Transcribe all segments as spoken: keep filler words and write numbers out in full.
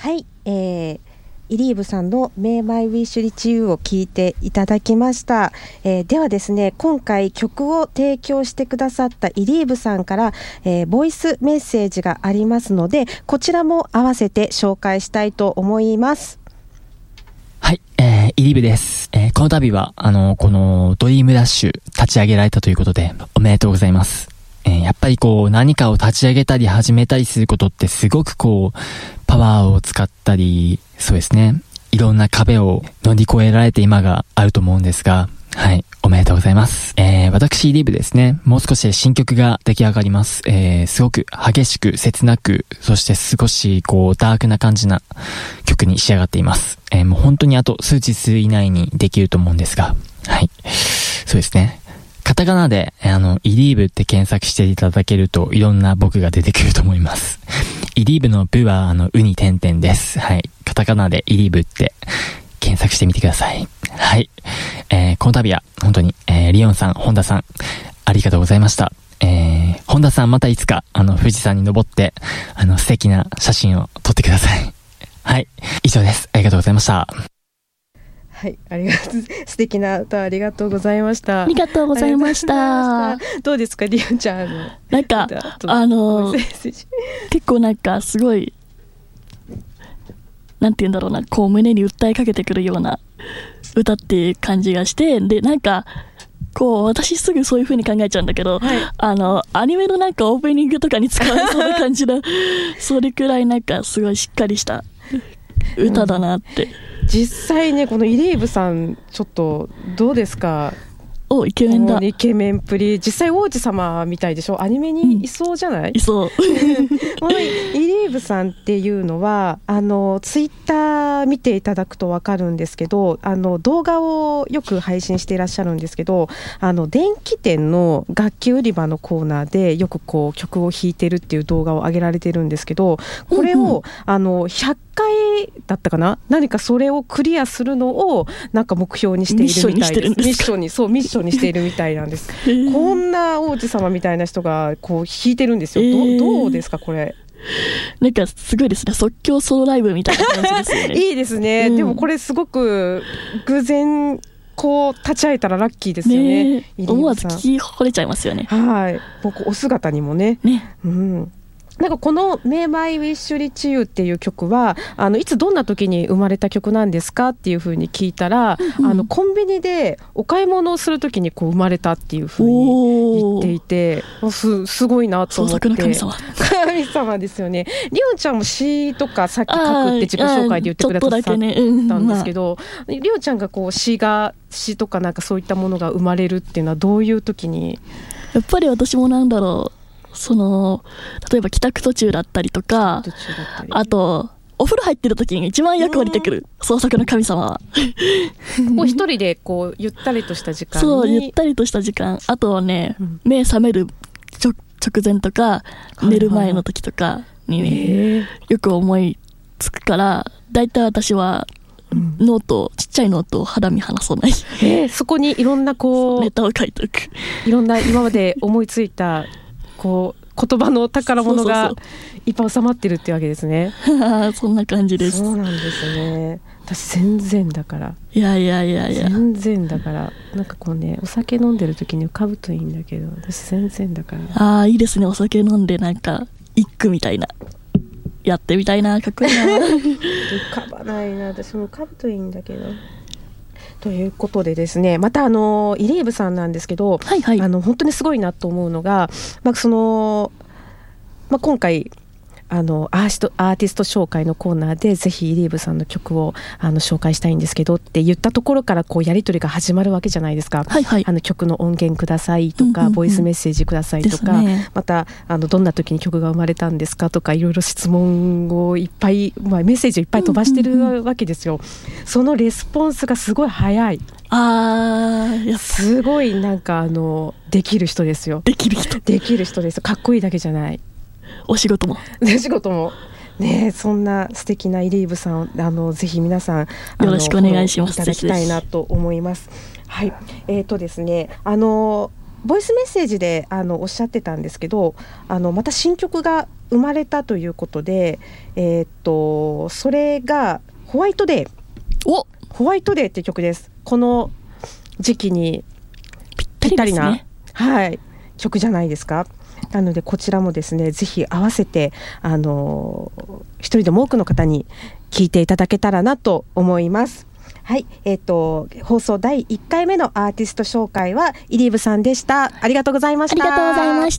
はい、えー、イリーブさんの May My Wish Reach You を聞いていただきました、えー、ではですね、今回曲を提供してくださったイリーブさんから、えー、ボイスメッセージがありますので、こちらも合わせて紹介したいと思います。 はい、えー、イリーブです、えー、この度はあのこのドリームダッシュ立ち上げられたということでおめでとうございます。えー、やっぱりこう何かを立ち上げたり始めたりすることってすごくこうパワーを使ったり、そうですね、いろんな壁を乗り越えられて今があると思うんですが、はい、おめでとうございます。えー、私リーブですね、もう少しで新曲が出来上がります。えー、すごく激しく切なく、そして少しこうダークな感じな曲に仕上がっています。えー、もう本当にあと数日以内にできると思うんですが、はい、そうですね。カタカナで、あの、イリーブって検索していただけるといろんな僕が出てくると思います。イリーブのブは、あの、ウに点々です。はい。カタカナでイリーブって検索してみてください。はい。えー、この度は、本当に、えー、リオンさん、ホンダさん、ありがとうございました。えー、ホンダさんまたいつか、あの、富士山に登って、あの、素敵な写真を撮ってください。はい。以上です。ありがとうございました。 はい、ありがとう。素敵な歌ありがとうございました。 ありがとうございました。 どうですか、リオちゃん。 なんかあの結構なんかすごいなんて言うんだろうな、こう胸に訴えかけてくるような歌っていう感じがして、でなんかこう私すぐそういう風に考えちゃうんだけど、はい、あのアニメのなんかオープニングとかに使われそうな感じのそれくらいなんかすごいしっかりした歌だなって、 うん、実際ね、このイリーブさんちょっとどうですか。 おイケメンだ。 イケメンプリ、実際王子様みたいでしょ。アニメにいそうじゃない、うん、 いそうこのイリーブさんっていうのはあのツイッター見ていただくと分かるんですけど、あの動画をよく配信していらっしゃるんですけど、あの電気店の楽器売り場のコーナーでよくこう曲を弾いてるっていう動画を上げられてるんですけど、これを、うんうん、あのひゃっかいだったかな、何かそれをクリアするのをなんか目標にしているみたいです。ミッションにそうミッションにしているみたいなんですこんな王子様みたいな人がこう弾いてるんですよ。 ど, どうですかこれ。 なんかすごいですね、即興ソロライブみたいな感じですよねいいですね、うん、でもこれすごく偶然こう立ち会えたらラッキーですよね。 ね、思わず聞き惚れちゃいますよね。 はい、僕お姿にも ね, ね、うん、なんかこの May My Wish Reach You っていう曲はあのいつどんな時に生まれた曲なんですかっていう風に聞いたら、うんうん、あのコンビニでお買い物をする時にこう生まれたっていう風に言っていて、 す, すごいなと思って。 創作の神様神様ですよね。リオンちゃんも詩とかさっき書くって自己紹介で言ってくれたんですけど、ね、うん、リオンちゃんがこう詩が詩とかなんかそういったものが生まれるっていうのはどういう時に。 やっぱり私もなんだろう、その例えば帰宅途中だったりとか、あとお風呂入ってる時に一番よく降りてくる創作の神様はもう一人でこうゆったりとした時間に、 そうゆったりとした時間、あとはね、うん、目覚める直前とか寝る前の時とかにね、はいはい、よく思いつくから、だいたい私はノート、ちっちゃいノートを肌身離さない、 えー、そこにいろんなこうネタを書いておく、 いろんな今まで思いついたこう言葉の宝物がいっぱい収まってるっていうわけですね。 そんな感じです。 そうなんですね。私全然だから。 いやいやいやいや。 全然だから。なんかこうね、お酒飲んでる時に浮かぶといいんだけど、私全然だから。 ああ、いいですね。お酒飲んでなんか一句みたいな。やってみたいな、かっこいいな。 浮かばないな。私も浮かぶといいんだけど。ということでですね、またあのイリーブさんなんですけど、はいはい、あの本当にすごいなと思うのが、まあそのまあ、今回あのアーシトアーティスト紹介のコーナーでぜひイリーブさんの曲をあの紹介したいんですけどって言ったところからこうやり取りが始まるわけじゃないですか、はいはい、あの曲の音源くださいとか、うんうんうん、ボイスメッセージくださいとか、ね、またあのどんな時に曲が生まれたんですかとかいろいろ質問をいっぱい、まあ、メッセージをいっぱい飛ばしてるわけですよ、うんうんうん、そのレスポンスがすごい早い。 あー、 すごいなんかあのできる人ですよ。 できる人できる人です。かっこいいだけじゃない、 お仕事もお仕事もね。そんな素敵なイリーブさん、あのぜひ皆さんよろしくお願いします。 いただきたいなと思います。はい、えーとですね、あのボイスメッセージであのおっしゃってたんですけど、あのまた新曲が生まれたということで、えー、っとそれがホワイトデーおホワイトデーっていう曲です。この時期にぴったりな、はい、曲じゃないですか。なのでこちらもですね、ぜひ合わせてあの一人でも多くの方に聴いていただけたらなと思います。はい、えっと放送だいいっかいめのアーティスト紹介はイリーブさんでした。ありがとうございました。 ありがとうございました。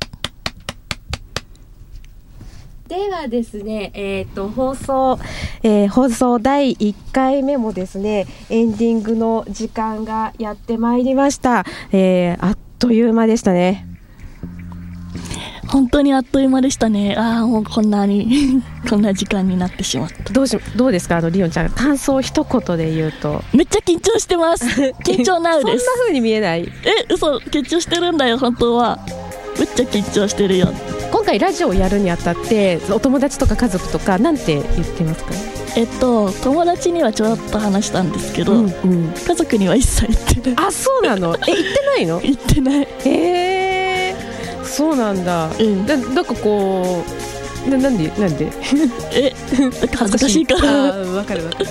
ではですね、えっと放送、えー、放送だいいっかいめもですね、エンディングの時間がやってまいりました。えー、あっという間でしたね。 本当にあっという間でしたね。ああ、もうこんなにこんな時間になってしまった。 どうしどうですか、あのリオンちゃん、感想一言で言うと。 めっちゃ緊張してます。緊張なうです。 そんな風に見えない。 え、嘘、緊張してるんだよ本当は。めっちゃ緊張してるよ。 今回ラジオをやるにあたってお友達とか家族とかなんて言ってますか？ えっと友達にはちょっと話したんですけど、うんうん、家族には一切言ってない。 あ、そうなの？え、言ってないの？ 言ってない。 えー、そうなんだ。うん、な, なんかこうななんでなんでえ、なんか恥ずかしいから。 あ、わかるわかる。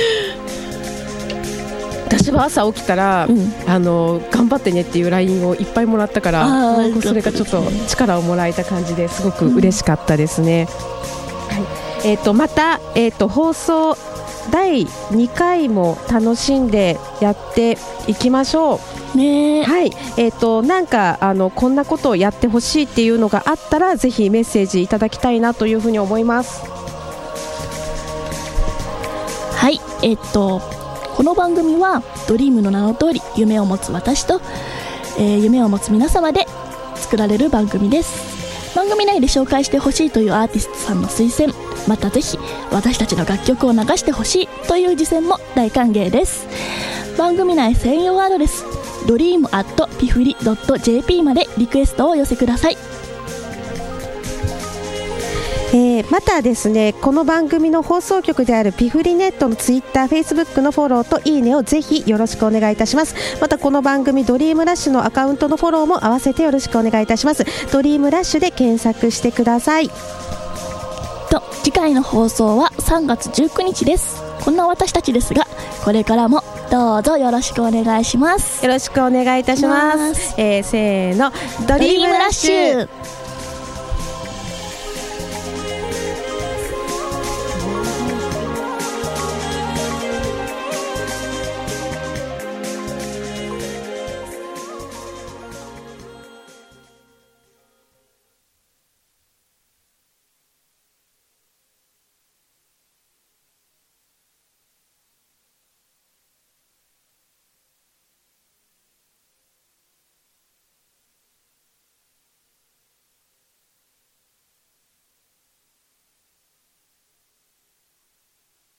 私は朝起きたら、うん、あの頑張ってねっていう ライン をいっぱいもらったから、それがちょっと力をもらえた感じですごく嬉しかったですね。うん、はい、えー、とまた、えー、と放送だいにかいも楽しんでやっていきましょうね。 はい、えー、となんかあのこんなことをやってほしいっていうのがあったらぜひメッセージいただきたいなというふうに思います。 はい、えっ、ー、とこの番組はドリームの名の通り夢を持つ私と、えー、夢を持つ皆様で作られる番組です。番組内で紹介してほしいというアーティストさんの推薦、またぜひ私たちの楽曲を流してほしいという実践も大歓迎です。番組内専用アドレス ドリームアットピフリドットジェーピー までリクエストをお寄せください。 えー、またですね、この番組の放送局であるピフリネットのツイッター、フェイスブックのフォローといいねをぜひよろしくお願いいたします。またこの番組ドリームラッシュのアカウントのフォローも合わせてよろしくお願いいたします。ドリームラッシュで検索してください。 と次回の放送はさんがつじゅうくにちです。こんな私たちですが、これからもどうぞよろしくお願いします。 よろしくお願いいたします。えー、せーの、ドリームラッシュ。